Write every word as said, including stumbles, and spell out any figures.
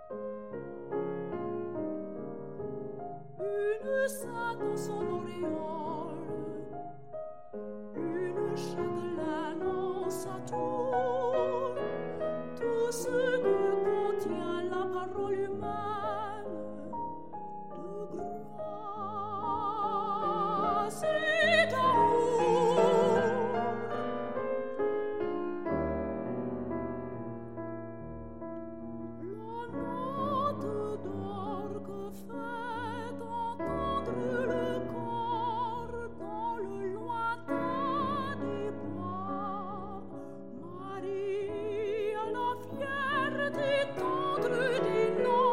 Une sainte dans son auréole, une châtelaine en sa tour, tout ce que contient la parole humaine de grâce et d'amour. La note d'or que fait entendre le corps dans le lointain des bois, Marie, la fierté tendre des noms.